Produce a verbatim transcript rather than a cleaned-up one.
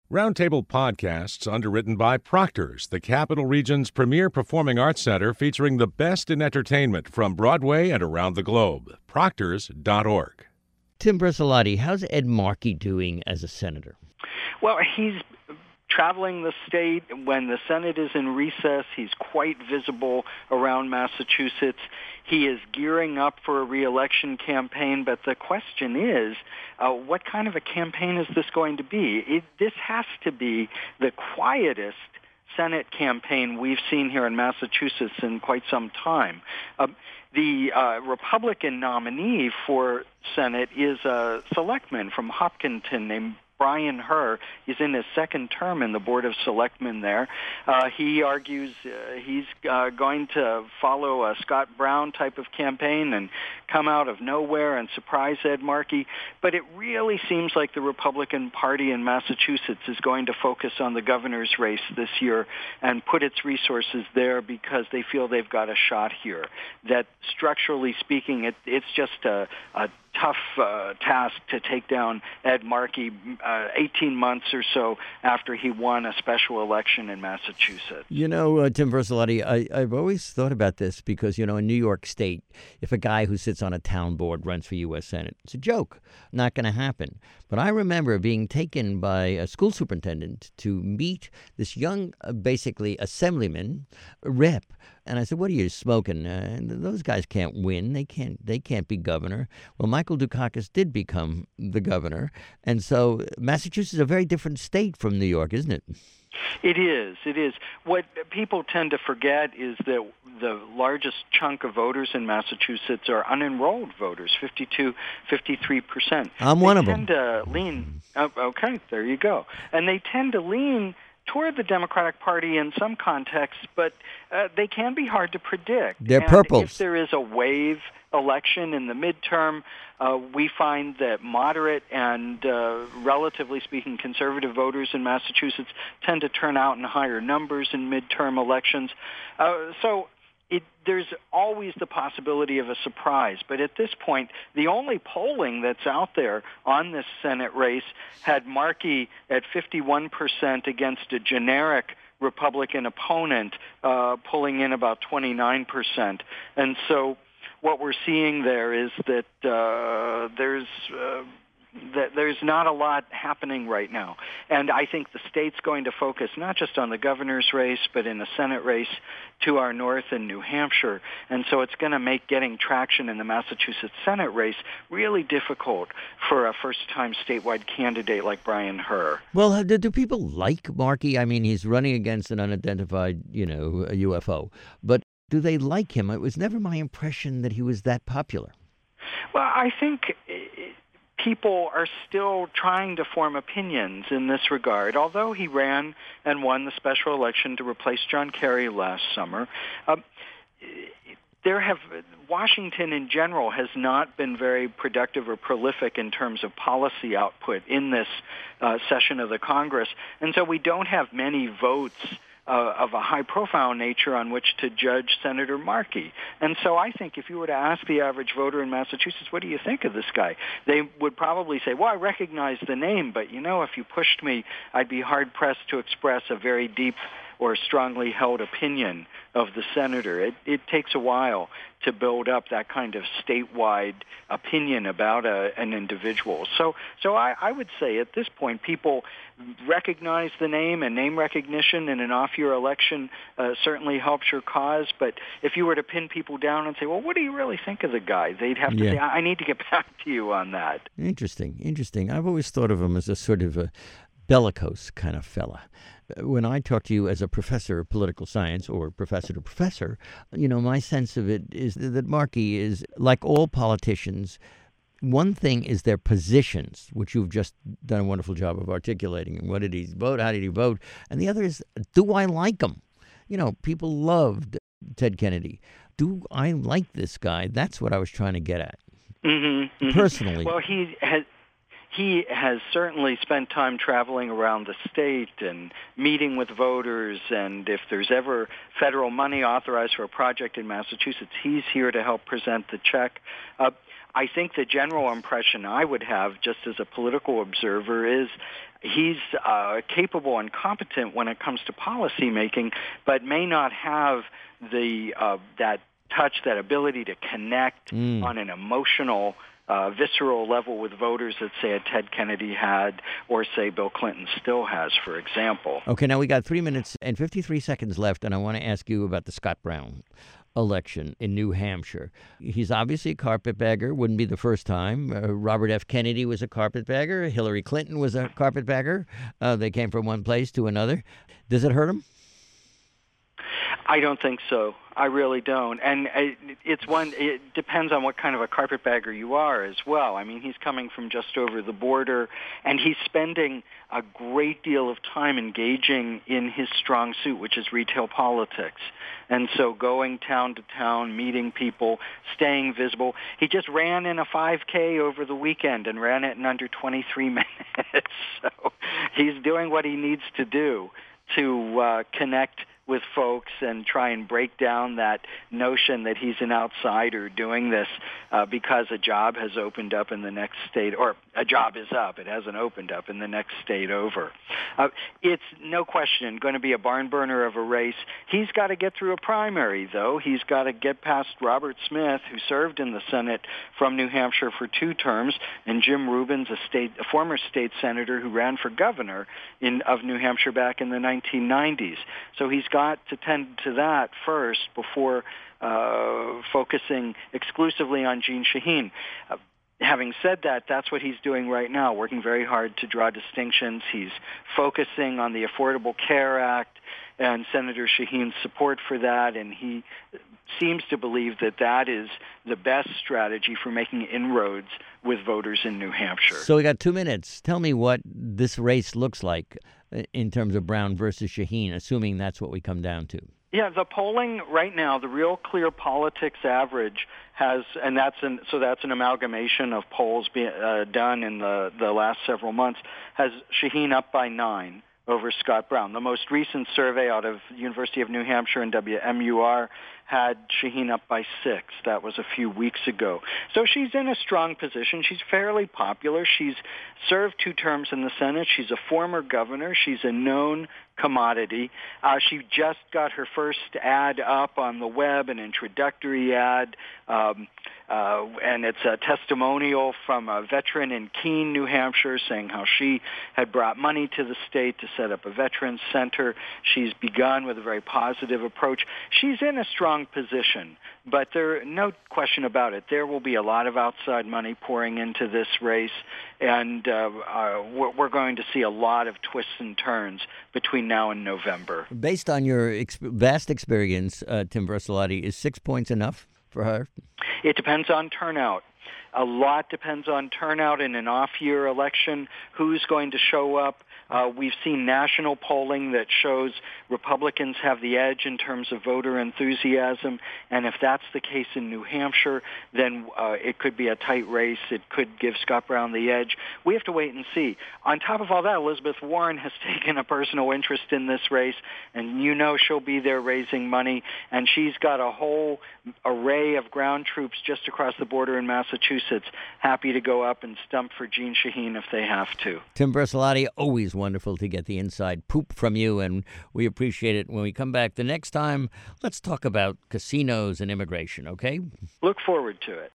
Roundtable Podcasts, underwritten by Proctor's, the Capital Region's premier performing arts center featuring the best in entertainment from Broadway and around the globe. Proctors dot org. Tim Bersolati, how's Ed Markey doing as a senator? Well, he's traveling the state. When the Senate is in recess, he's quite visible around Massachusetts. He is gearing up for a re-election campaign, but the question is, uh, what kind of a campaign is this going to be? It, this has to be the quietest Senate campaign we've seen here in Massachusetts in quite some time. Uh, the uh, Republican nominee for Senate is a selectman from Hopkinton named Brian Herr. He's in his second term in the Board of Selectmen there. Uh, he argues uh, he's uh, going to follow a Scott Brown type of campaign and come out of nowhere and surprise Ed Markey. But it really seems like the Republican Party in Massachusetts is going to focus on the governor's race this year and put its resources there because they feel they've got a shot here. That structurally speaking, it, it's just a, a tough uh, task to take down Ed Markey uh, eighteen months or so after he won a special election in Massachusetts. You know, uh, Tim Bersolati, I, I've always thought about this because, you know, in New York State, if a guy who sits on a town board runs for U S Senate, it's a joke. Not going to happen. But I remember being taken by a school superintendent to meet this young, uh, basically, assemblyman, rep. And I said, what are you smoking? Uh, those guys can't win. They can't They can't be governor. Well, Michael Dukakis did become the governor. And so Massachusetts is a very different state from New York, isn't it? It is. It is. What people tend to forget is that the largest chunk of voters in Massachusetts are unenrolled voters, fifty-two, fifty-three percent. I'm one they of them. They tend to lean. Oh, okay, there you go. And they tend to lean toward the Democratic Party in some contexts, but uh, they can be hard to predict. They're and purples. If there is a wave election in the midterm, uh, we find that moderate and, uh, relatively speaking, conservative voters in Massachusetts tend to turn out in higher numbers in midterm elections. Uh, so It, there's always the possibility of a surprise. But at this point, the only polling that's out there on this Senate race had Markey at fifty-one percent against a generic Republican opponent, uh, pulling in about twenty-nine percent. And so what we're seeing there is that uh, there's... Uh, that there's not a lot happening right now. And I think the state's going to focus not just on the governor's race, but in the Senate race to our north in New Hampshire. And so it's going to make getting traction in the Massachusetts Senate race really difficult for a first-time statewide candidate like Brian Herr. Well, do, do people like Markey? I mean, he's running against an unidentified, you know, a U F O. But do they like him? It was never my impression that he was that popular. Well, I think people are still trying to form opinions in this regard. Although he ran and won the special election to replace John Kerry last summer, uh, there have Washington in general has not been very productive or prolific in terms of policy output in this uh, session of the Congress, and so we don't have many votes Uh, of a high-profile nature on which to judge Senator Markey. And so I think if you were to ask the average voter in Massachusetts, what do you think of this guy? They would probably say, well, I recognize the name, but, you know, if you pushed me, I'd be hard-pressed to express a very deep or strongly held opinion of the senator. It, it takes a while to build up that kind of statewide opinion about a, an individual. So, so I, I would say at this point, people recognize the name, and name recognition in an off-year election uh, certainly helps your cause. But if you were to pin people down and say, well, what do you really think of the guy? They'd have to yeah. say, I need to get back to you on that. Interesting, interesting. I've always thought of him as a sort of a bellicose kind of fella. When I talk to you as a professor of political science or professor to professor, you know, my sense of it is that Markey is, like all politicians, one thing is their positions, which you've just done a wonderful job of articulating. What did he vote? How did he vote? And the other is, do I like him? You know, people loved Ted Kennedy. Do I like this guy? That's what I was trying to get at. Mm-hmm, mm-hmm. Personally. Well, he has... he has certainly spent time traveling around the state and meeting with voters, and if there's ever federal money authorized for a project in Massachusetts, he's here to help present the check. Uh, I think the general impression I would have, just as a political observer, is he's uh, capable and competent when it comes to policy making, but may not have the uh, that touch, that ability to connect mm. on an emotional, uh, visceral level with voters that, say, a Ted Kennedy had, or, say, Bill Clinton still has, for example. Okay, now we got three minutes and fifty-three seconds left, and I want to ask you about the Scott Brown election in New Hampshire. He's obviously a carpetbagger. Wouldn't be the first time. Uh, Robert F. Kennedy was a carpetbagger. Hillary Clinton was a carpetbagger. Uh, they came from one place to another. Does it hurt him? I don't think so. I really don't. And it's one, it depends on what kind of a carpetbagger you are as well. I mean, he's coming from just over the border, and he's spending a great deal of time engaging in his strong suit, which is retail politics. And so going town to town, meeting people, staying visible. He just ran in a five K over the weekend and ran it in under twenty-three minutes. So he's doing what he needs to do to uh, connect with folks and try and break down that notion that he's an outsider doing this uh, because a job has opened up in the next state, or a job is up. It hasn't opened up in the next state over. Uh, it's no question going to be a barn burner of a race. He's got to get through a primary, though. He's got to get past Robert Smith, who served in the Senate from New Hampshire for two terms, and Jim Rubin, a state, a former state senator who ran for governor in of New Hampshire back in the nineteen nineties. So he's got to tend to that first before uh, focusing exclusively on Jeanne Shaheen. Uh, having said that, that's what he's doing right now, working very hard to draw distinctions. He's focusing on the Affordable Care Act and Senator Shaheen's support for that, and he seems to believe that that is the best strategy for making inroads with voters in New Hampshire. So we got two minutes. Tell me what this race looks like in terms of Brown versus Shaheen, assuming that's what we come down to. Yeah, the polling right now, the Real Clear Politics average has, and that's an, so that's an amalgamation of polls be, uh, done in the, the last several months, has Shaheen up by nine over Scott Brown. The most recent survey out of the University of New Hampshire and W M U R had Shaheen up by six. That was a few weeks ago. So she's in a strong position. She's fairly popular. She's served two terms in the Senate. She's a former governor. She's a known commodity. Uh, she just got her first ad up on the web, an introductory ad, um, uh, and it's a testimonial from a veteran in Keene, New Hampshire, saying how she had brought money to the state to set up a veterans center. She's begun with a very positive approach. She's in a strong position, but there, no question about it, there will be a lot of outside money pouring into this race, and uh, uh, we're, we're going to see a lot of twists and turns between now and November. Based on your ex- vast experience, uh, Tim Versalati, is six points enough for her? It depends on turnout. A lot depends on turnout in an off-year election, who's going to show up. Uh, we've seen national polling that shows Republicans have the edge in terms of voter enthusiasm, and if that's the case in New Hampshire, then uh, it could be a tight race. It could give Scott Brown the edge. We have to wait and see. On top of all that, Elizabeth Warren has taken a personal interest in this race, and you know she'll be there raising money, and she's got a whole array of ground troops just across the border in Massachusetts happy to go up and stump for Jeanne Shaheen if they have to. Tim Versalati, always wonderful to get the inside poop from you, and we appreciate it. When we come back the next time, let's talk about casinos and immigration, okay? Look forward to it.